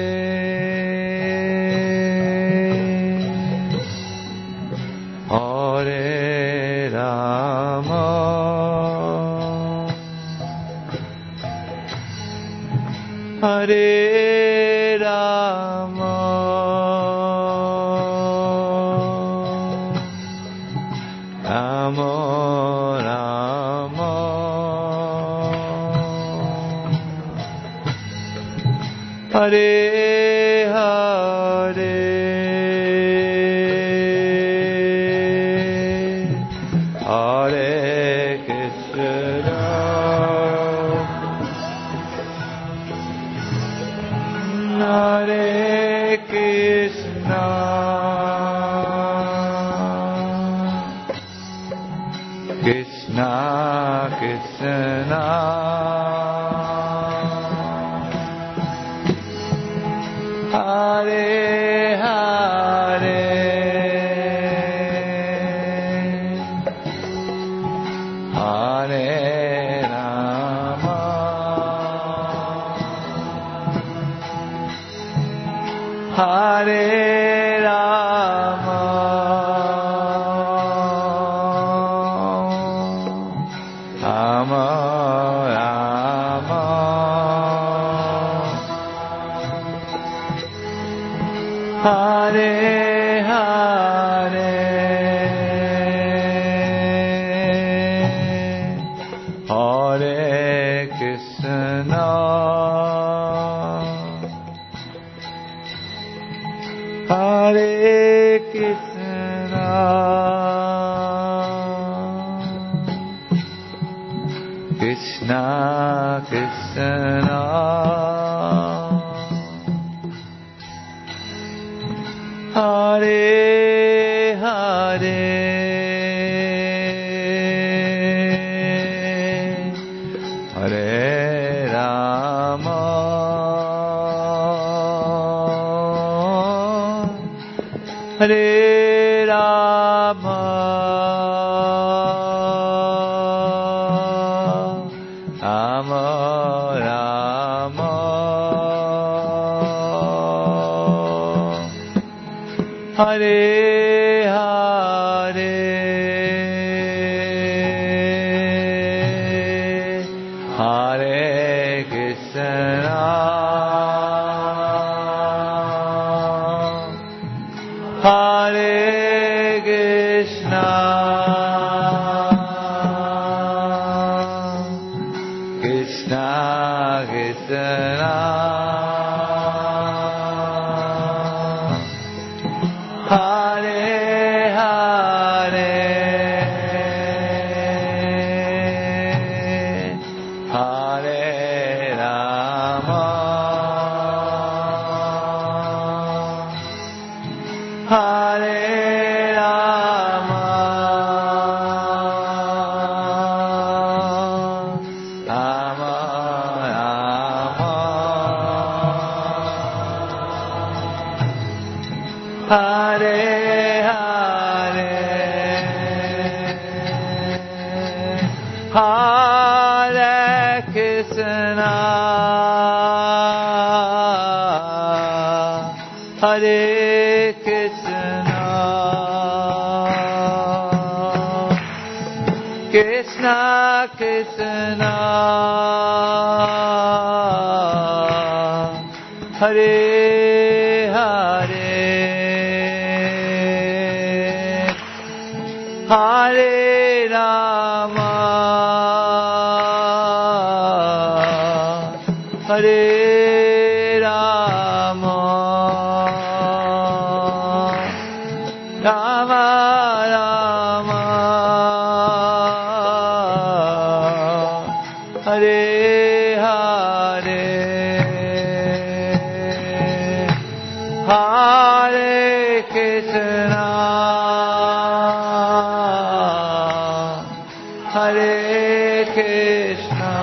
Hare Rama, Hare Rama, Rama Rama, Hare Hare, Hare Krishna, Hare Krishna, Krishna Krishna, Hare Hare, Hare Rama, Hare Rama, Rama Rama, Hare Hare, Hare Krishna, Hare Krishna, Krishna Krishna, Hare Hare, Hare Rama, Hare Rama, Rama Rama, Hare Hare, Hare Krishna, Hare Krishna, Krishna Krishna, Hare Hare, Hare Rama, Hare Rama, Rama Rama, Hare Hare, Hare Krishna, Hare Krishna, Krishna Krishna, Hare Hare Hare Rama Hare Rama Rama Rama Hare Hare Hare Krishna Hare Krishna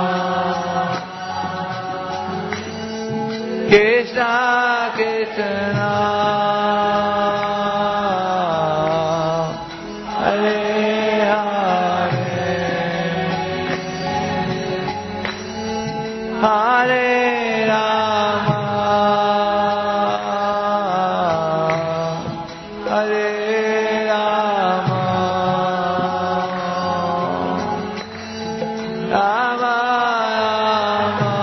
Krishna Krishna Hare Hare Hare Rama Hare Rama Rama Rama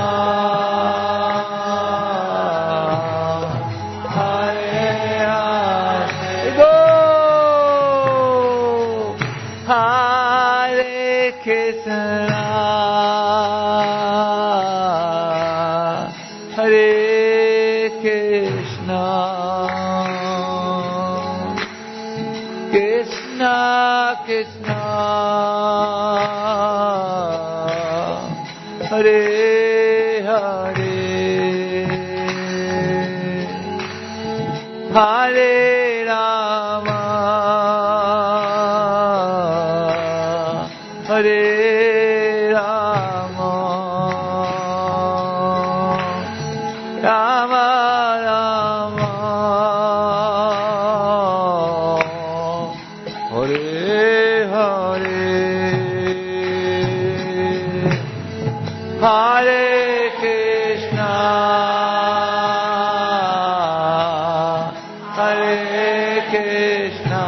Hare Hare Go Hare Krishna Hare Krishna Krishna Krishna Hare Hare Hare Rama Hare Rama Rama Rama Hare Hare Hare Krishna Hare Krishna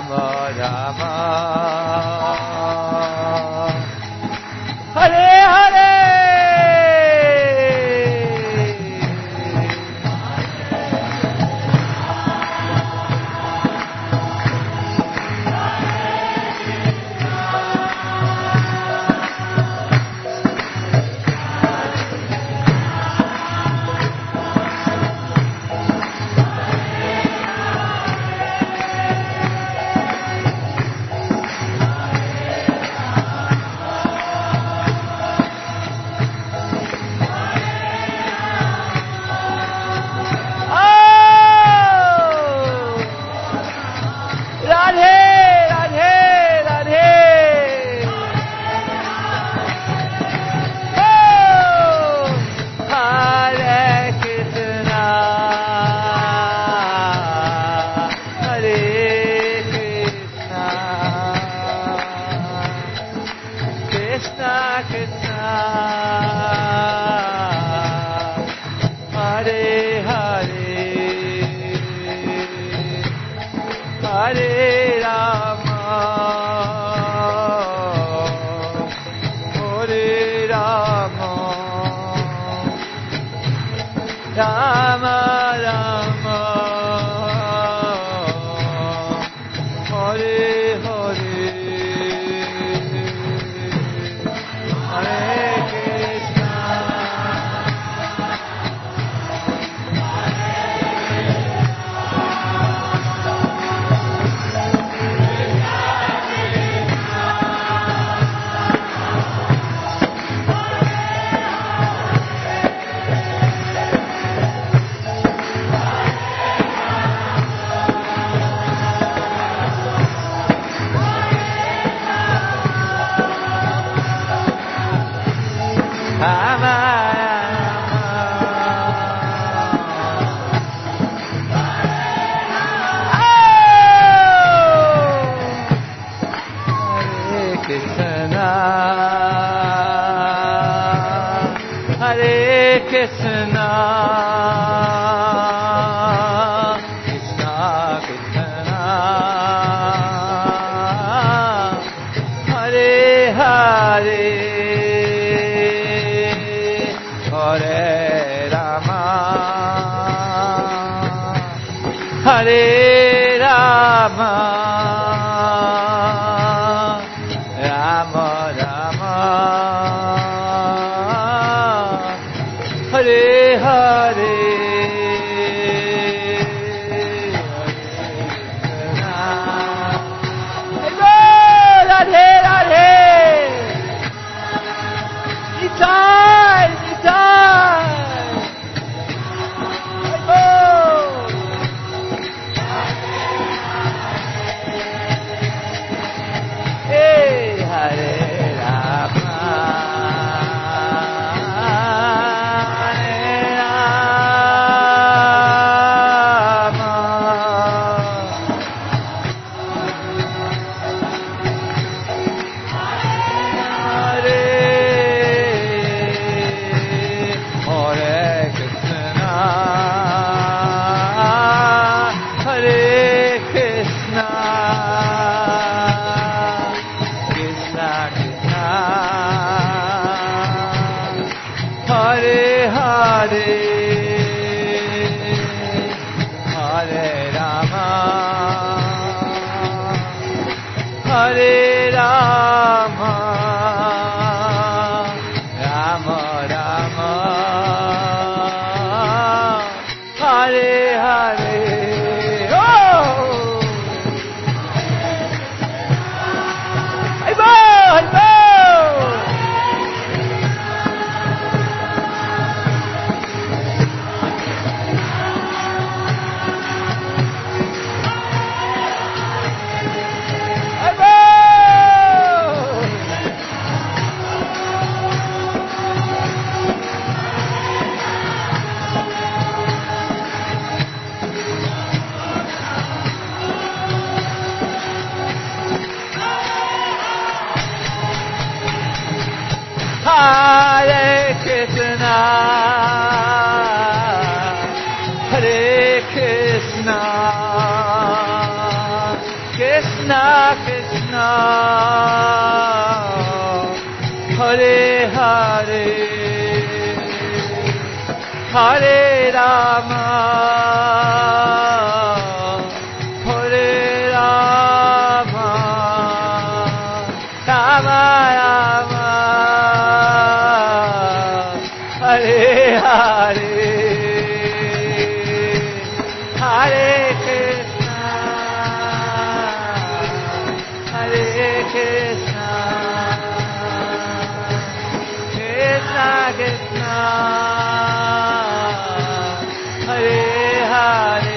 Rama Rama, Hare Hare. Bye. Krishna Krishna Hare Hare Hare Rama Hare Rama Rama Rama Hare Hare Hare Krishna Hare Krishna Krishna Krishna Hare Hare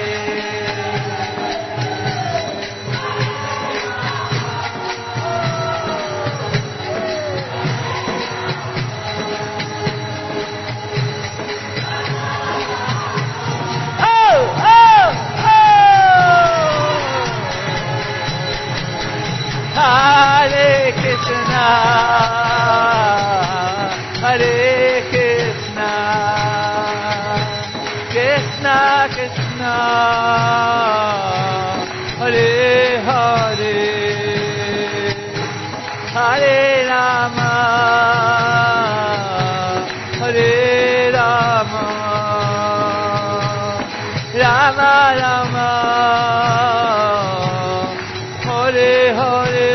Hare Krishna, Hare Krishna, Krishna Krishna, Hare Hare, Hare Rama, Hare Rama, Rama Rama, Hare Hare.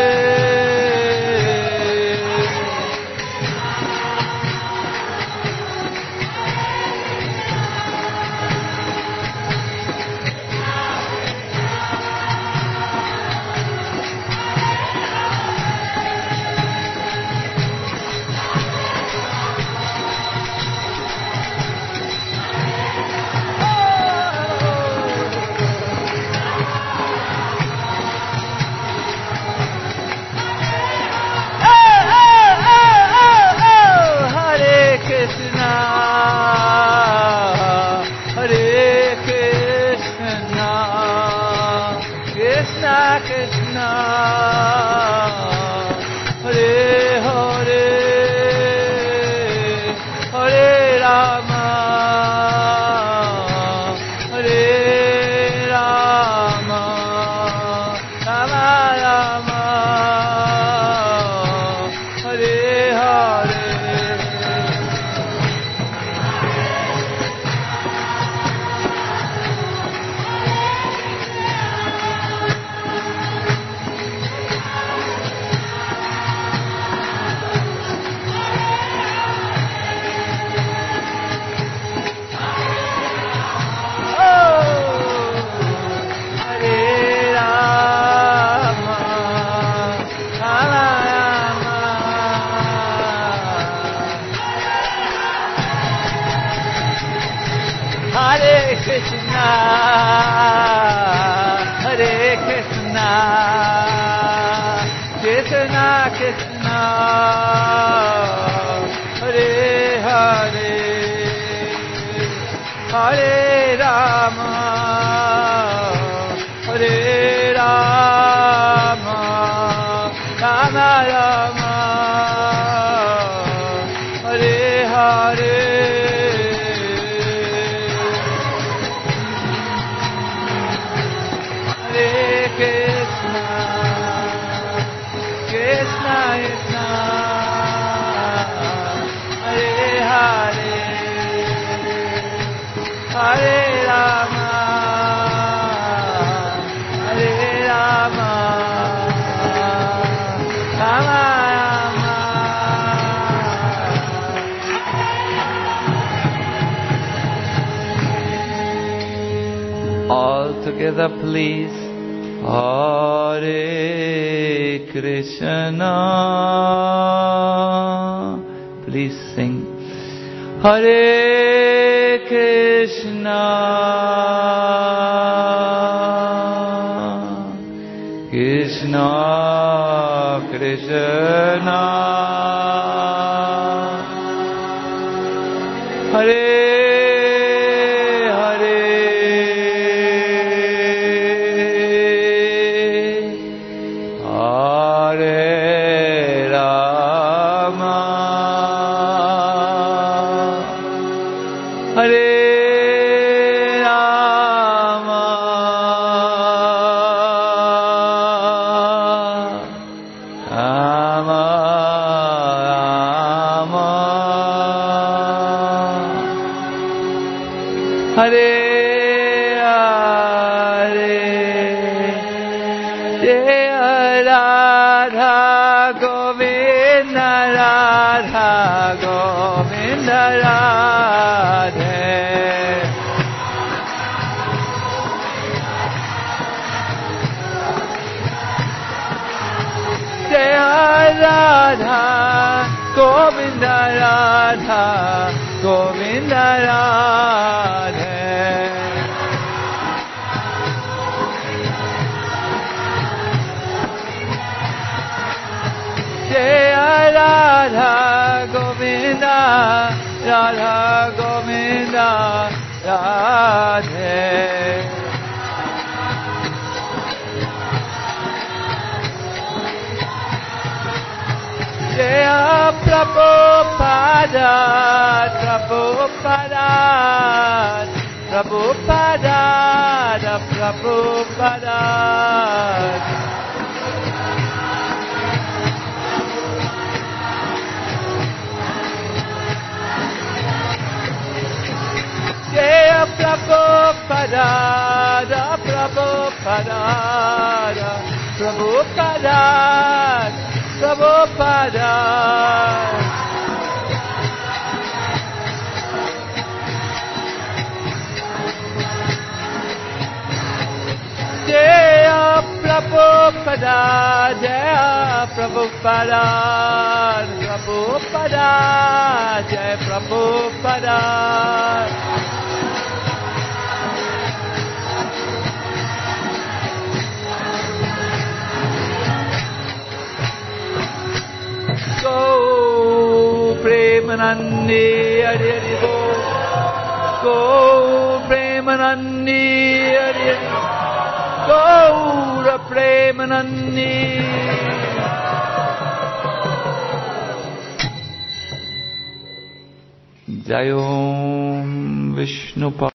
Together, please. Hare Krishna. Please sing. Hare Krishna. Krishna Krishna. Hare Jaya Radha Govinda Radha Govinda Radhe Jaya Radha Govinda Radha Govinda Radhe Jaya Radha Govinda Radha Govinda Radhe Jaya Prabhupada Prabhupada Prabhupada Prabhupada Jaya Prabhupada Prabhupada Prabhupada Prabhupada Jaya Prabhupada Jaya Prabhupada Prabhupada Jaya Prabhupada Go Premanandi Hari Hari Go Go Premanandi Hari Hari Go Premanandi Jayom Vishnu